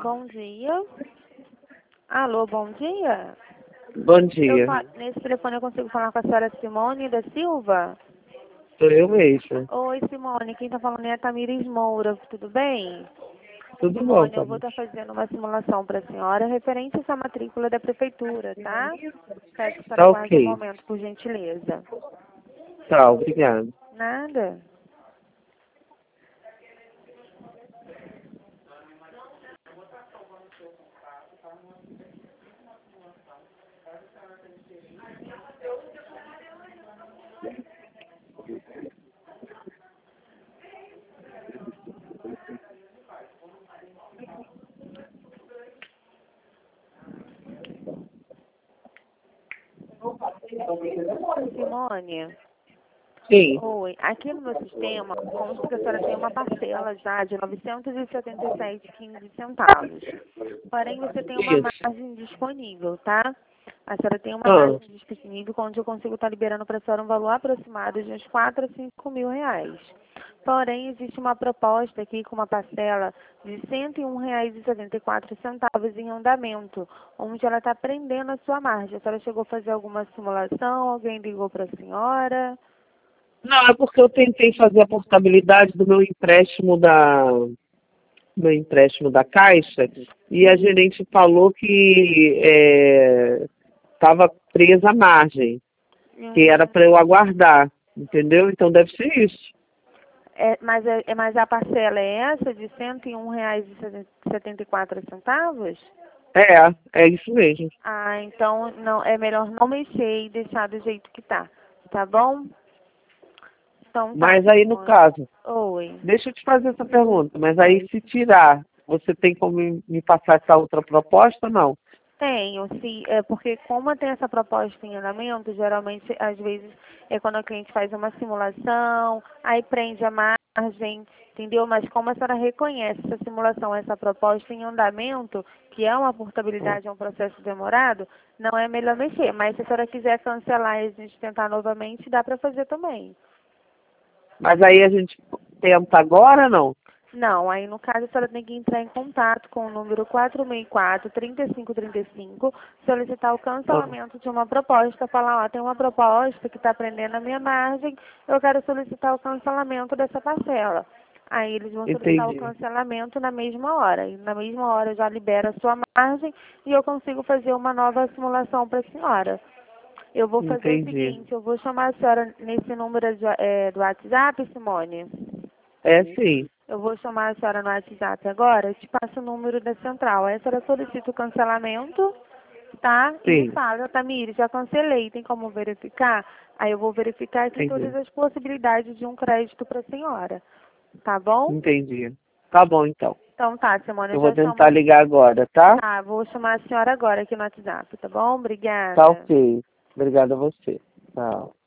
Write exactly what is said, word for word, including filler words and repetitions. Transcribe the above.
Bom dia. Alô, bom dia. Bom dia. Eu, fa- nesse telefone eu consigo falar com a senhora Simone da Silva? Sou eu mesmo. Oi, Simone. Quem está falando é a Tamires Moura. Tudo bem? Tudo bom, Simone, eu vou Tami? estar fazendo uma simulação para a senhora referente a essa matrícula da prefeitura, tá? Peço que a senhora Tá aguarde um ok. momento, por gentileza. Tá, obrigado. Nada. Simone, Sim. oi. Aqui no meu sistema, consta que a senhora tem uma parcela já de novecentos e setenta e sete vírgula quinze centavos. Porém, você tem uma Isso. margem disponível, tá? A senhora tem uma Ah, margem disponível onde eu consigo estar liberando para a senhora um valor aproximado de uns quatro a cinco mil reais. Porém, existe uma proposta aqui com uma parcela de cento e um reais e setenta e quatro centavos em andamento, onde ela está prendendo a sua margem. A senhora chegou a fazer alguma simulação? Alguém ligou para a senhora? não, é porque eu tentei fazer a portabilidade do meu empréstimo da meu empréstimo da Caixa e a gerente falou que estava presa à margem, que era Hum, para eu aguardar, entendeu? Então deve ser isso. é, mas, é, é- mas a parcela é essa de cento e um reais e setenta e quatro centavos? É, é isso mesmo. Ah, então não, é melhor não mexer e deixar do jeito que tá. Tá bom? Então tá, Mas aí no Simone. caso, Oi. deixa eu te fazer essa pergunta, mas aí se tirar, você tem como me me passar essa outra proposta ou não? Tenho, se, é porque como tem essa proposta em andamento, geralmente, às vezes, é quando o cliente faz uma simulação, aí prende a margem, entendeu? Mas como a senhora reconhece essa simulação, essa proposta em andamento, que é uma portabilidade, é um processo demorado, não é melhor mexer. Mas se a senhora quiser cancelar e a gente tentar novamente, dá para fazer também. Mas aí a gente tenta agora ou não? Não, aí no caso a senhora tem que entrar em contato com o número quatro seis quatro, três cinco três cinco, solicitar o Ah, cancelamento de uma proposta, falar, ó, tem uma proposta que está prendendo a minha margem, eu quero solicitar o cancelamento dessa parcela. Aí eles vão solicitar o entendi, cancelamento na mesma hora. E na mesma hora já libera a sua margem e eu consigo fazer uma nova simulação para a senhora. Eu vou fazer o entendi. seguinte, eu vou chamar a senhora nesse número de, eh, do WhatsApp, Simone. É sim, Eu vou chamar a senhora no WhatsApp agora, eu te passo o número da central. Aí a senhora solicita o cancelamento, tá? E me sim, fala, Tamires, já cancelei, tem como verificar? Aí eu vou verificar aqui todas entendi, as possibilidades de um crédito para a senhora, tá bom? entendi. Tá bom então. Então tá, Simone, eu Eu vou já chamo tentar a... ligar agora, tá? Tá, vou chamar a senhora agora aqui no WhatsApp, tá bom? Tá Obrigada. ok. Obrigado a você. Tchau.